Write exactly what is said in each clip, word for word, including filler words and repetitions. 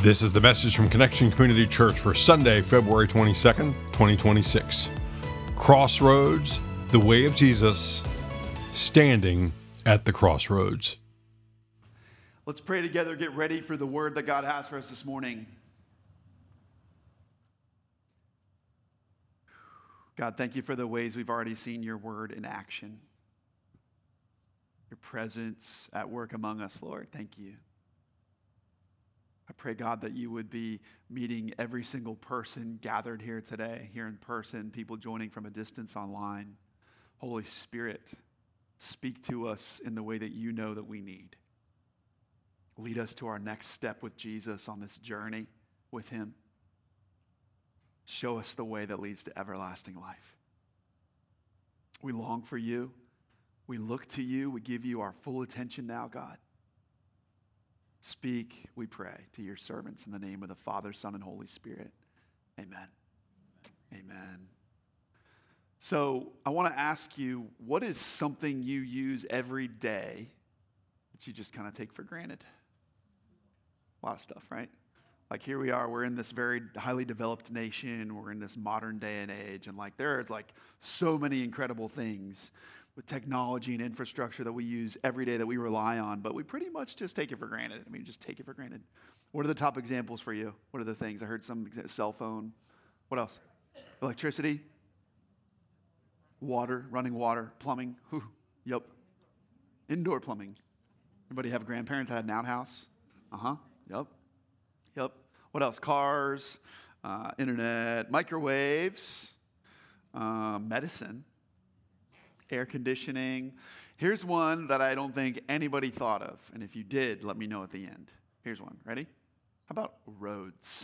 This is the message from Connection Community Church for Sunday, February twenty-second, twenty twenty-six. Crossroads, the way of Jesus, standing at the crossroads. Let's pray together, get ready for the word that God has for us this morning. God, thank you for the ways we've already seen your word in action. Your presence at work among us, Lord. Thank you. I pray, God, that you would be meeting every single person gathered here today, here in person, people joining from a distance online. Holy Spirit, speak to us in the way that you know that we need. Lead us to our next step with Jesus on this journey with him. Show us the way that leads to everlasting life. We long for you. We look to you. We give you our full attention now, God. Speak, we pray, to your servants in the name of the Father, Son, and Holy Spirit. Amen. Amen. So I want to ask you, what is something you use every day that you just kind of take for granted? A lot of stuff, right? Like here we are, we're in this very highly developed nation, we're in this modern day and age, and like there is like so many incredible things with technology and infrastructure that we use every day that we rely on, but we pretty much just take it for granted. I mean, just take it for granted. What are the top examples for you? What are the things? I heard some exa- cell phone. What else? Electricity? Water, running water, plumbing. Whew. Yep. Indoor plumbing. Anybody have a grandparent that had an outhouse? Uh-huh. Yep. Yep. What else? Cars, uh, internet, microwaves, uh, medicine. Air conditioning. Here's one that I don't think anybody thought of. And if you did, let me know at the end. Here's one. Ready? How about roads?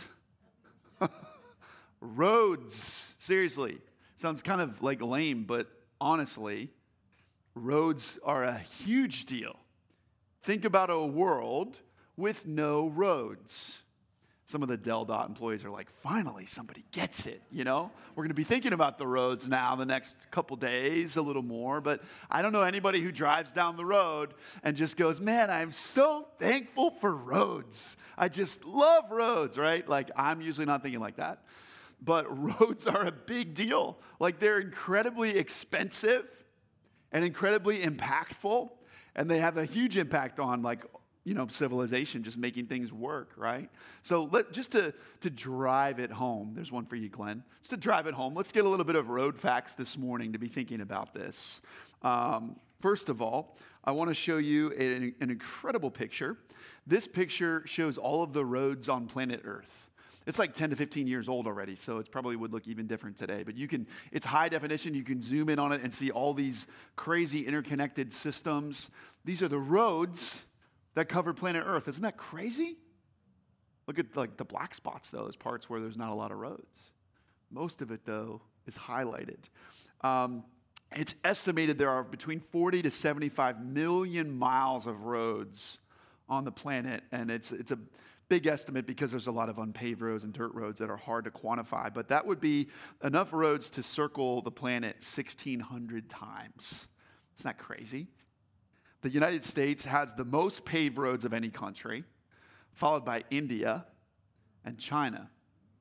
Roads. Seriously. Sounds kind of like lame, but honestly, roads are a huge deal. Think about a world with no roads. Some of the Del Dot employees are like, finally, somebody gets it, you know? We're going to be thinking about the roads now the next couple days, a little more, but I don't know anybody who drives down the road and just goes, man, I'm so thankful for roads. I just love roads, right? Like, I'm usually not thinking like that, but roads are a big deal. Like, they're incredibly expensive and incredibly impactful, and they have a huge impact on, like, you know, civilization, just making things work, right? So let, just to, to drive it home, there's one for you, Glenn. Just to drive it home, let's get a little bit of road facts this morning to be thinking about this. Um, first of all, I want to show you an, an incredible picture. This picture shows all of the roads on planet Earth. It's like ten to fifteen years old already, so it probably would look even different today. But you can, it's high definition. You can zoom in on it and see all these crazy interconnected systems. These are the roads that cover planet Earth. Isn't that crazy? Look at like the black spots, though, as parts where there's not a lot of roads. Most of it, though, is highlighted. Um, it's estimated there are between forty to seventy-five million miles of roads on the planet, and it's it's a big estimate because there's a lot of unpaved roads and dirt roads that are hard to quantify, but that would be enough roads to circle the planet sixteen hundred times. Isn't that crazy? The United States has the most paved roads of any country, followed by India and China.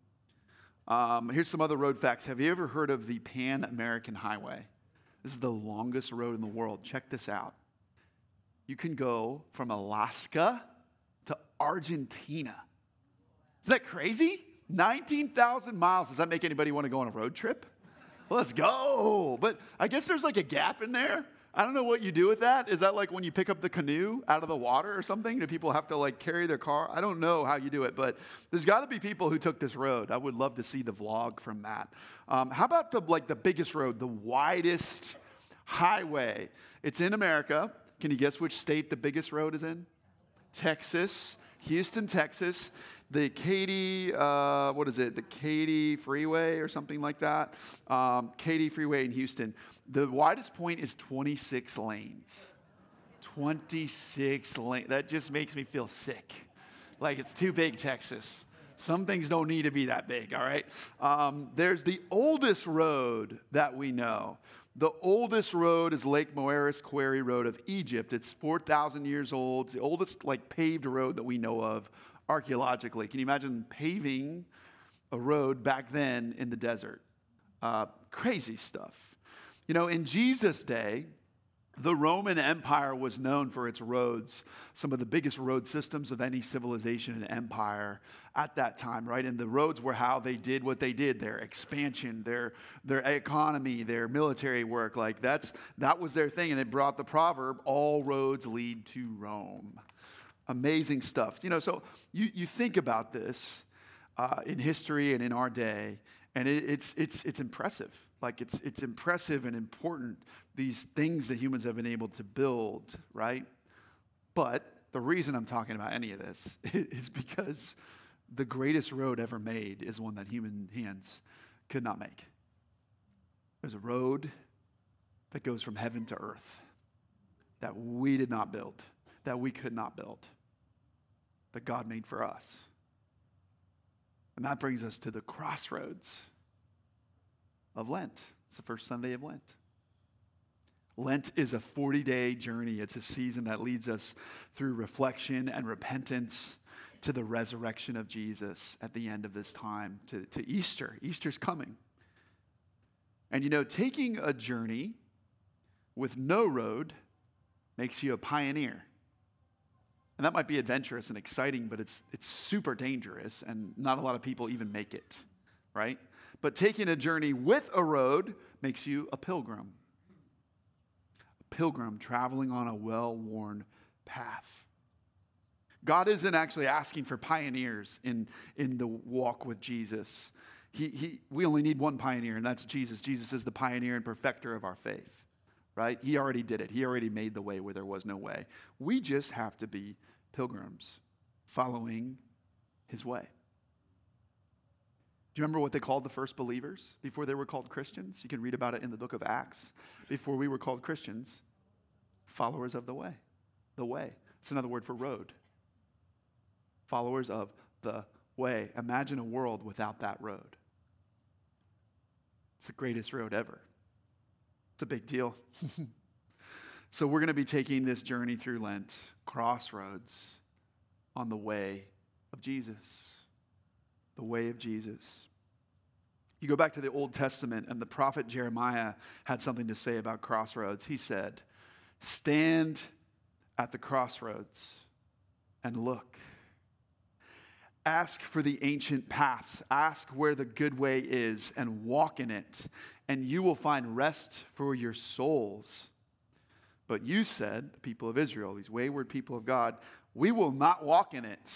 Um, here's some other road facts. Have you ever heard of the Pan American Highway? This is the longest road in the world. Check this out. You can go from Alaska to Argentina. Isn't that crazy? nineteen thousand miles. Does that make anybody want to go on a road trip? Let's go. But I guess there's like a gap in there. I don't know what you do with that. Is that like when you pick up the canoe out of the water or something? Do people have to like carry their car? I don't know how you do it, but there's got to be people who took this road. I would love to see the vlog from that. Um, how about the like the biggest road, the widest highway? It's in America. Can you guess which state the biggest road is in? Texas, Houston, Texas. The Katy, uh, what is it? The Katy Freeway or something like that. Um, Katy Freeway in Houston. The widest point is twenty-six lanes. twenty-six lanes. That just makes me feel sick. Like it's too big, Texas. Some things don't need to be that big, all right? Um, there's the oldest road that we know. The oldest road is Lake Moeris Quarry Road of Egypt. It's four thousand years old. It's the oldest like paved road that we know of archaeologically. Can you imagine paving a road back then in the desert? Uh, crazy stuff. You know, in Jesus' day, the Roman Empire was known for its roads, some of the biggest road systems of any civilization and empire at that time, right? And the roads were how they did what they did, their expansion, their their economy, their military work. Like that's that was their thing, and it brought the proverb, all roads lead to Rome. Amazing stuff. You know, so you, you think about this uh, in history and in our day, and it, it's it's it's impressive. Like it's it's impressive and important, these things that humans have been able to build, right? But the reason I'm talking about any of this is because the greatest road ever made is one that human hands could not make. There's a road that goes from heaven to earth that we did not build, that we could not build, that God made for us. And that brings us to the crossroads of Lent. It's the first Sunday of Lent. Lent is a forty-day journey. It's a season that leads us through reflection and repentance to the resurrection of Jesus at the end of this time, to, to Easter. Easter's coming. And you know, taking a journey with no road makes you a pioneer. And that might be adventurous and exciting, but it's it's super dangerous, and not a lot of people even make it, right? But taking a journey with a road makes you a pilgrim. A pilgrim traveling on a well-worn path. God isn't actually asking for pioneers in, in the walk with Jesus. He, he, we only need one pioneer, and that's Jesus. Jesus is the pioneer and perfecter of our faith, right? He already did it. He already made the way where there was no way. We just have to be pilgrims following his way. Do you remember what they called the first believers before they were called Christians? You can read about it in the book of Acts. Before we were called Christians, followers of the way. The way. It's another word for road. Followers of the way. Imagine a world without that road. It's the greatest road ever. It's a big deal. So we're going to be taking this journey through Lent, crossroads on the way of Jesus. The way of Jesus. You go back to the Old Testament, and the prophet Jeremiah had something to say about crossroads. He said, "Stand at the crossroads and look. Ask for the ancient paths. Ask where the good way is and walk in it, and you will find rest for your souls." But you said, the people of Israel, these wayward people of God, we will not walk in it.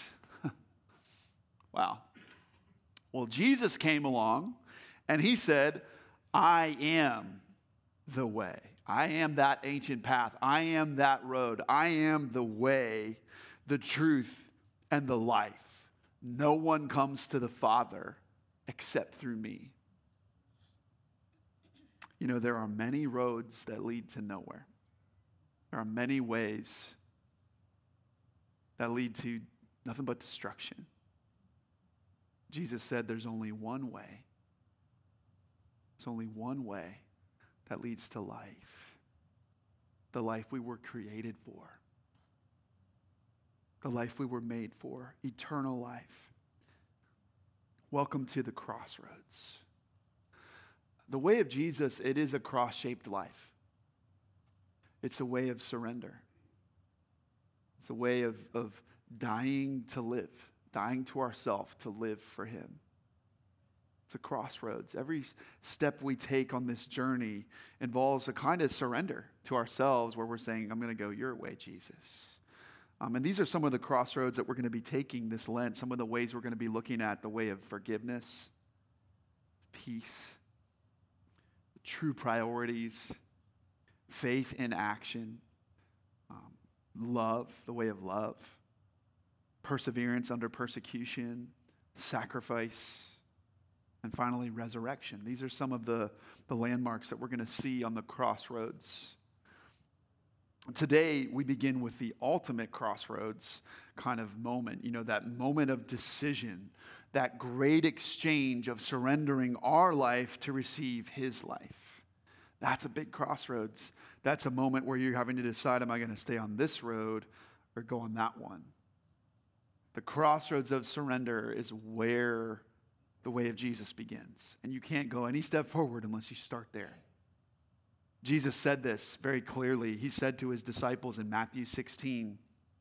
Wow. Well, Jesus came along and he said, I am the way. I am that ancient path. I am that road. I am the way, the truth, and the life. No one comes to the Father except through me. You know, there are many roads that lead to nowhere. There are many ways that lead to nothing but destruction. Jesus said there's only one way. There's only one way that leads to life. The life we were created for. The life we were made for. Eternal life. Welcome to the crossroads. The way of Jesus, it is a cross-shaped life. It's a way of surrender. It's a way of, of dying to live. Dying to ourselves to live for him. It's a crossroads. Every step we take on this journey involves a kind of surrender to ourselves where we're saying, I'm going to go your way, Jesus. Um, and these are some of the crossroads that we're going to be taking this Lent, some of the ways we're going to be looking at: the way of forgiveness, peace, true priorities, faith in action, um, love, the way of love, perseverance under persecution, sacrifice, and finally resurrection. These are some of the, the landmarks that we're going to see on the crossroads. Today, we begin with the ultimate crossroads kind of moment, you know, that moment of decision, that great exchange of surrendering our life to receive his life. That's a big crossroads. That's a moment where you're having to decide, am I going to stay on this road or go on that one? The crossroads of surrender is where the way of Jesus begins. And you can't go any step forward unless you start there. Jesus said this very clearly. He said to his disciples in Matthew sixteen,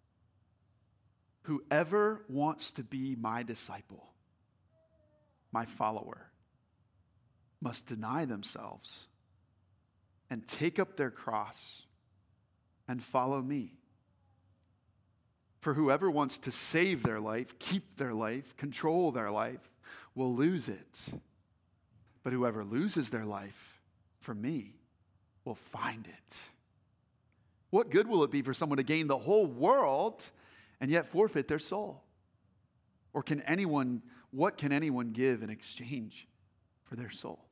"Whoever wants to be my disciple, my follower, must deny themselves and take up their cross and follow me. For whoever wants to save their life, keep their life, control their life, will lose it. But whoever loses their life for me will find it." What good will it be for someone to gain the whole world and yet forfeit their soul? Or can anyone, what can anyone give in exchange for their soul?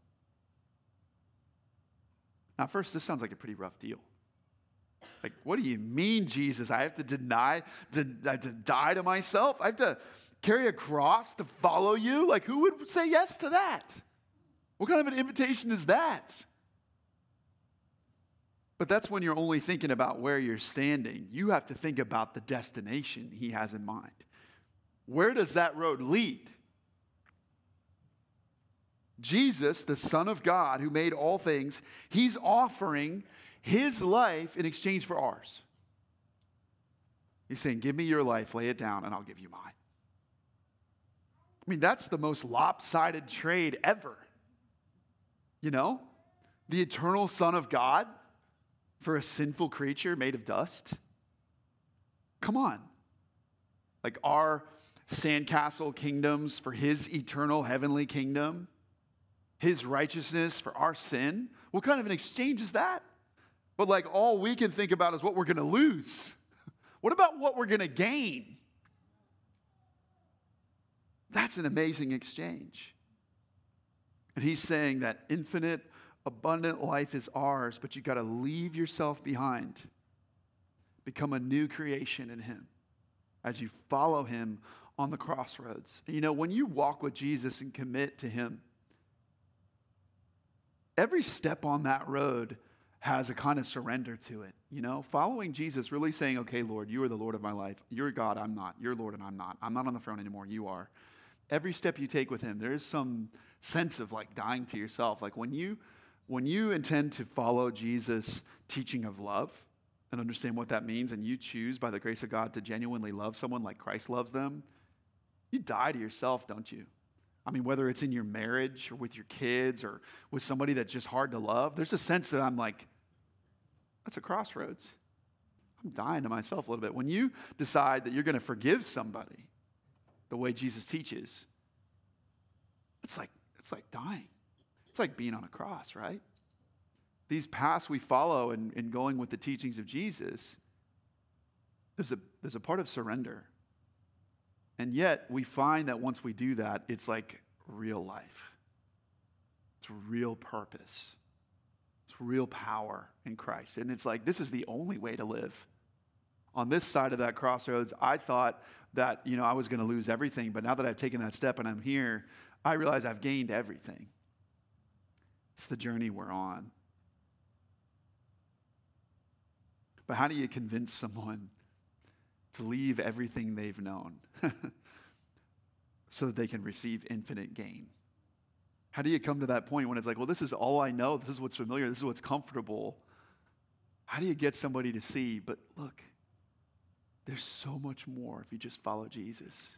Now, first, this sounds like a pretty rough deal. Like, what do you mean, Jesus? I have to deny, to, I have to die to myself? I have to carry a cross to follow you? Like, who would say yes to that? What kind of an invitation is that? But that's when you're only thinking about where you're standing. You have to think about the destination he has in mind. Where does that road lead? Jesus, the Son of God, who made all things, he's offering his life in exchange for ours. He's saying, give me your life, lay it down, and I'll give you mine. I mean, that's the most lopsided trade ever. You know? The eternal Son of God for a sinful creature made of dust? Come on. Like our sandcastle kingdoms for his eternal heavenly kingdom, his righteousness for our sin. What kind of an exchange is that? But like all we can think about is what we're going to lose. What about what we're going to gain? That's an amazing exchange. And he's saying that infinite, abundant life is ours, but you got to leave yourself behind. Become a new creation in him as you follow him on the crossroads. And you know, when you walk with Jesus and commit to him, every step on that road has a kind of surrender to it. You know, following Jesus, really saying, okay, Lord, you are the Lord of my life. You're God, I'm not. You're Lord and I'm not. I'm not on the throne anymore, you are. Every step you take with him, there is some sense of like dying to yourself. Like when you when you intend to follow Jesus' teaching of love and understand what that means, and you choose by the grace of God to genuinely love someone like Christ loves them, you die to yourself, don't you? I mean, whether it's in your marriage or with your kids or with somebody that's just hard to love, there's a sense that I'm like, that's a crossroads. I'm dying to myself a little bit. When you decide that you're going to forgive somebody the way Jesus teaches, it's like, it's like dying. It's like being on a cross, right? These paths we follow in, in going with the teachings of Jesus, there's a, there's a part of surrender. And yet, we find that once we do that, it's like real life. It's real purpose. It's real power in Christ. And it's like, this is the only way to live. On this side of that crossroads, I thought that, you know, I was going to lose everything. But now that I've taken that step and I'm here, I realize I've gained everything. It's the journey we're on. But how do you convince someone to leave everything they've known so that they can receive infinite gain? How do you come to that point when it's like, well, this is all I know, this is what's familiar, this is what's comfortable? How do you get somebody to see, but look, there's so much more if you just follow Jesus?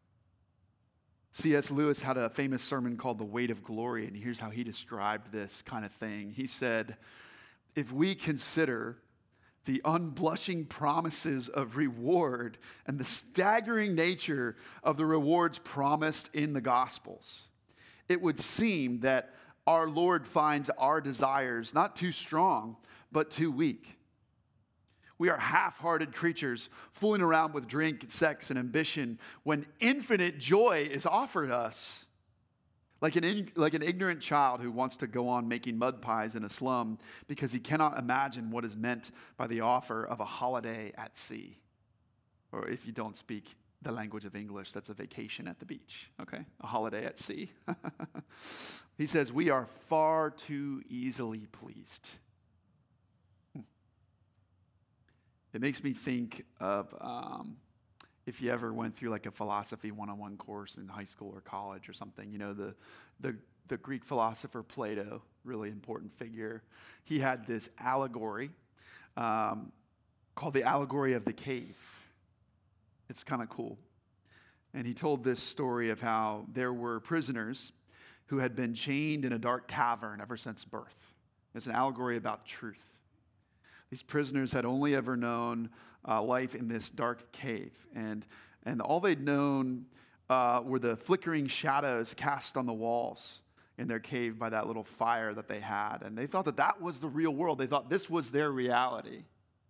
C S Lewis had a famous sermon called The Weight of Glory, and here's how he described this kind of thing. He said, if we consider the unblushing promises of reward and the staggering nature of the rewards promised in the Gospels, it would seem that our Lord finds our desires not too strong, but too weak. We are half-hearted creatures fooling around with drink, sex, and ambition when infinite joy is offered us. Like an, in, like an ignorant child who wants to go on making mud pies in a slum because he cannot imagine what is meant by the offer of a holiday at sea. Or if you don't speak the language of English, that's a vacation at the beach, okay? A holiday at sea. He says, we are far too easily pleased. It makes me think of um, if you ever went through like a philosophy one-on-one course in high school or college or something, you know, the, the, the Greek philosopher Plato, really important figure, he had this allegory um, called the allegory of the cave. It's kind of cool. And he told this story of how there were prisoners who had been chained in a dark cavern ever since birth. It's an allegory about truth. These prisoners had only ever known uh, life in this dark cave. And, and all they'd known uh, were the flickering shadows cast on the walls in their cave by that little fire that they had. And they thought that that was the real world. They thought this was their reality.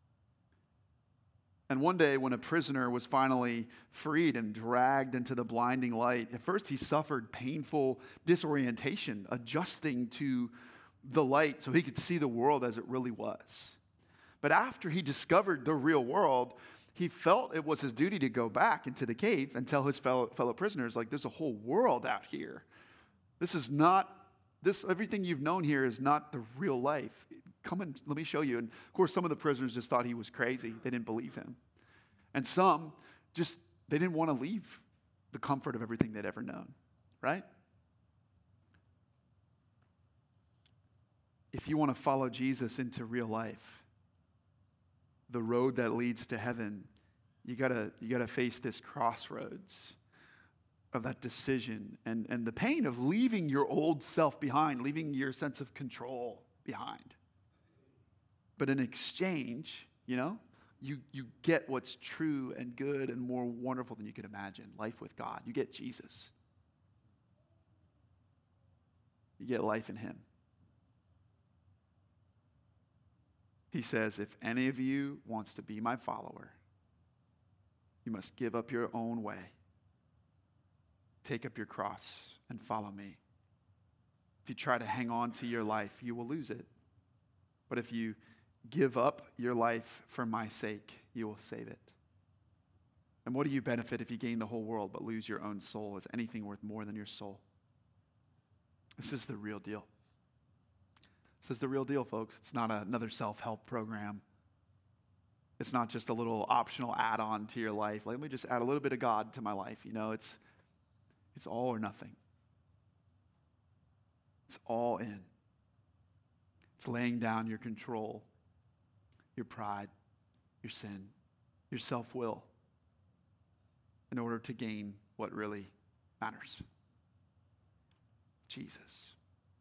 And one day when a prisoner was finally freed and dragged into the blinding light, at first he suffered painful disorientation, adjusting to the light so he could see the world as it really was. But after he discovered the real world, he felt it was his duty to go back into the cave and tell his fellow, fellow prisoners, like, there's a whole world out here. This is not, this everything you've known here is not the real life. Come and let me show you. And of course, some of the prisoners just thought he was crazy. They didn't believe him. And some just, they didn't want to leave the comfort of everything they'd ever known, right? If you want to follow Jesus into real life, the road that leads to heaven, you gotta, you gotta face this crossroads of that decision and, and the pain of leaving your old self behind, leaving your sense of control behind. But in exchange, you know, you, you get what's true and good and more wonderful than you could imagine, life with God. You get Jesus. You get life in him. He says, if any of you wants to be my follower, you must give up your own way. Take up your cross and follow me. If you try to hang on to your life, you will lose it. But if you give up your life for my sake, you will save it. And what do you benefit if you gain the whole world but lose your own soul? Is anything worth more than your soul? This is the real deal. This is the real deal, folks. It's not another self-help program. It's not just a little optional add-on to your life. Let me just add a little bit of God to my life. You know, it's it's all or nothing. It's all in. It's laying down your control, your pride, your sin, your self-will in order to gain what really matters. Jesus.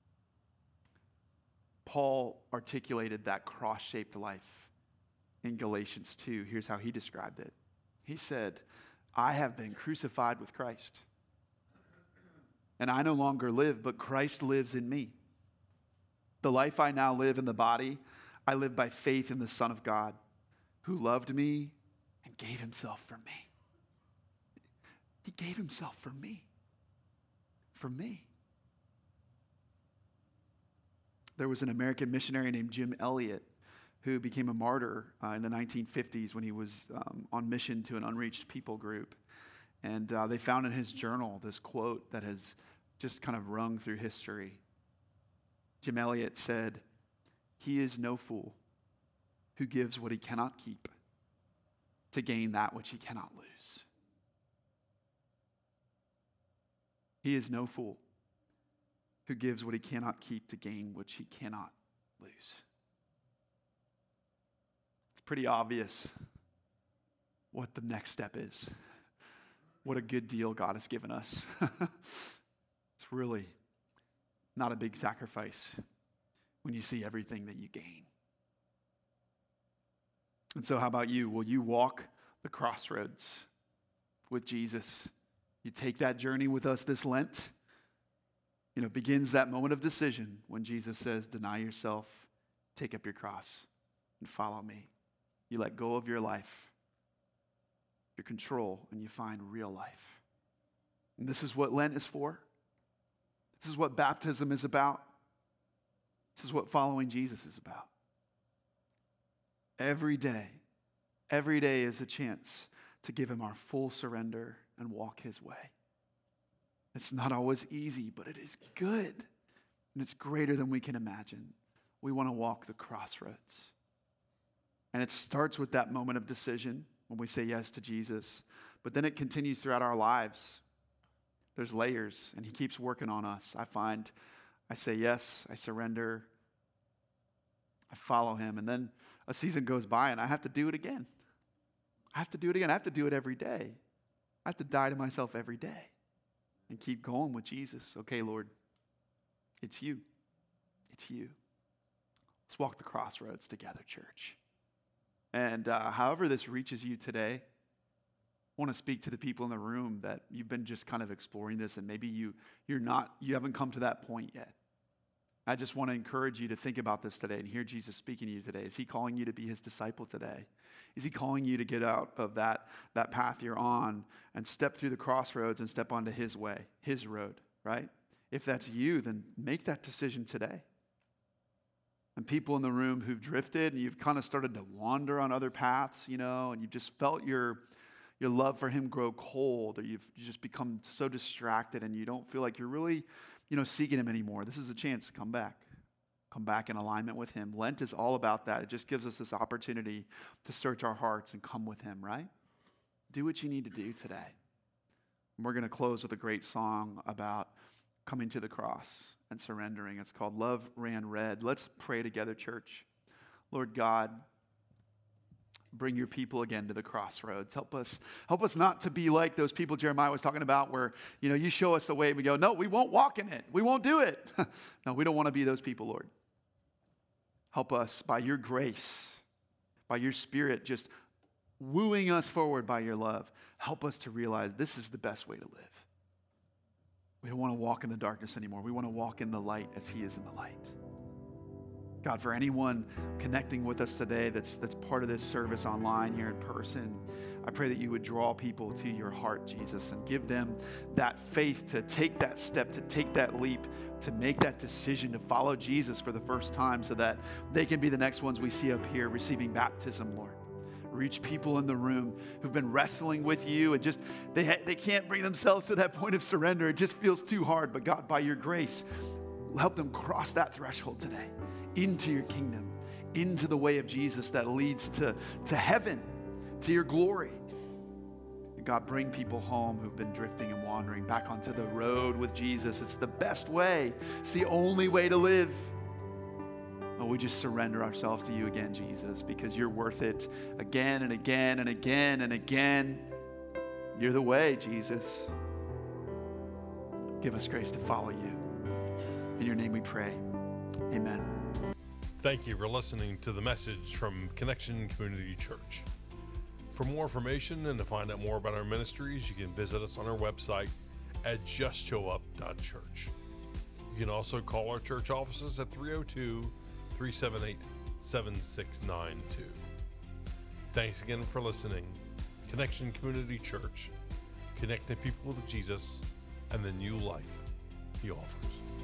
Paul articulated that cross-shaped life in Galatians two. Here's how he described it. He said, I have been crucified with Christ, and I no longer live, but Christ lives in me. The life I now live in the body, I live by faith in the Son of God, who loved me and gave himself for me. He gave himself for me. For me. There was an American missionary named Jim Elliot who became a martyr uh, in the nineteen fifties when he was um, on mission to an unreached people group. And uh, they found in his journal this quote that has just kind of rung through history. Jim Elliot said, "He is no fool who gives what he cannot keep to gain that which he cannot lose." He is no fool who gives what he cannot keep to gain which he cannot lose. It's pretty obvious what the next step is. What a good deal God has given us. It's really not a big sacrifice when you see everything that you gain. And so how about you? Will you walk the crossroads with Jesus? You take that journey with us this Lent. You know, begins that moment of decision when Jesus says, deny yourself, take up your cross, and follow me. You let go of your life, your control, and you find real life. And this is what Lent is for. This is what baptism is about. This is what following Jesus is about. Every day, every day is a chance to give him our full surrender and walk his way. It's not always easy, but it is good. And it's greater than we can imagine. We want to walk the crossroads. And it starts with that moment of decision when we say yes to Jesus. but then it continues throughout our lives. There's layers, and he keeps working on us. I find I say yes, I surrender, I follow him, and then a season goes by, and I have to do it again. I have to do it again. I have to do it every day. I have to die to myself every day and keep going with Jesus. Okay, Lord, it's you. It's you. Let's walk the crossroads together, church. And uh, however this reaches you today, I want to speak to the people in the room that you've been just kind of exploring this, and maybe you, you're not, you haven't come to that point yet. I just want to encourage you to think about this today and hear Jesus speaking to you today. Is he calling you to be his disciple today? Is he calling you to get out of that, that path you're on and step through the crossroads and step onto his way, his road, right? If that's you, then make that decision today. And people in the room who've drifted and you've kind of started to wander on other paths, you know, and you've just felt your, your love for him grow cold, or you've you just become so distracted and you don't feel like you're really, you know, seeking him anymore. This is a chance to come back. Come back in alignment with him. Lent is all about that. It just gives us this opportunity to search our hearts and come with him, right? Do what you need to do today. And we're going to close with a great song about coming to the cross and surrendering. It's called Love Ran Red. Let's pray together, church. Lord God, bring your people again to the crossroads. Help us, help us not to be like those people Jeremiah was talking about where, you know, you show us the way and we go, no, we won't walk in it. We won't do it. No, we don't want to be those people, Lord. Help us by your grace, by your Spirit, just wooing us forward by your love. Help us to realize this is the best way to live. We don't want to walk in the darkness anymore. We want to walk in the light as he is in the light. God, for anyone connecting with us today that's that's part of this service online here in person, I pray that you would draw people to your heart, Jesus, and give them that faith to take that step, to take that leap, to make that decision to follow Jesus for the first time so that they can be the next ones we see up here receiving baptism, Lord. Reach people in the room who've been wrestling with you and just, they, ha- they can't bring themselves to that point of surrender. It just feels too hard. But God, by your grace, help them cross that threshold today into your kingdom, into the way of Jesus that leads to, to heaven, to your glory. And God, bring people home who've been drifting and wandering back onto the road with Jesus. It's the best way. It's the only way to live. Oh, we just surrender ourselves to you again, Jesus, because you're worth it again and again and again and again. You're the way, Jesus. Give us grace to follow you. In your name we pray. Amen. Thank you for listening to the message from Connection Community Church. For more information and to find out more about our ministries, you can visit us on our website at just show up dot church. You can also call our church offices at three oh two, three seven eight, seven six nine two. Thanks again for listening. Connection Community Church, connecting people with Jesus and the new life he offers.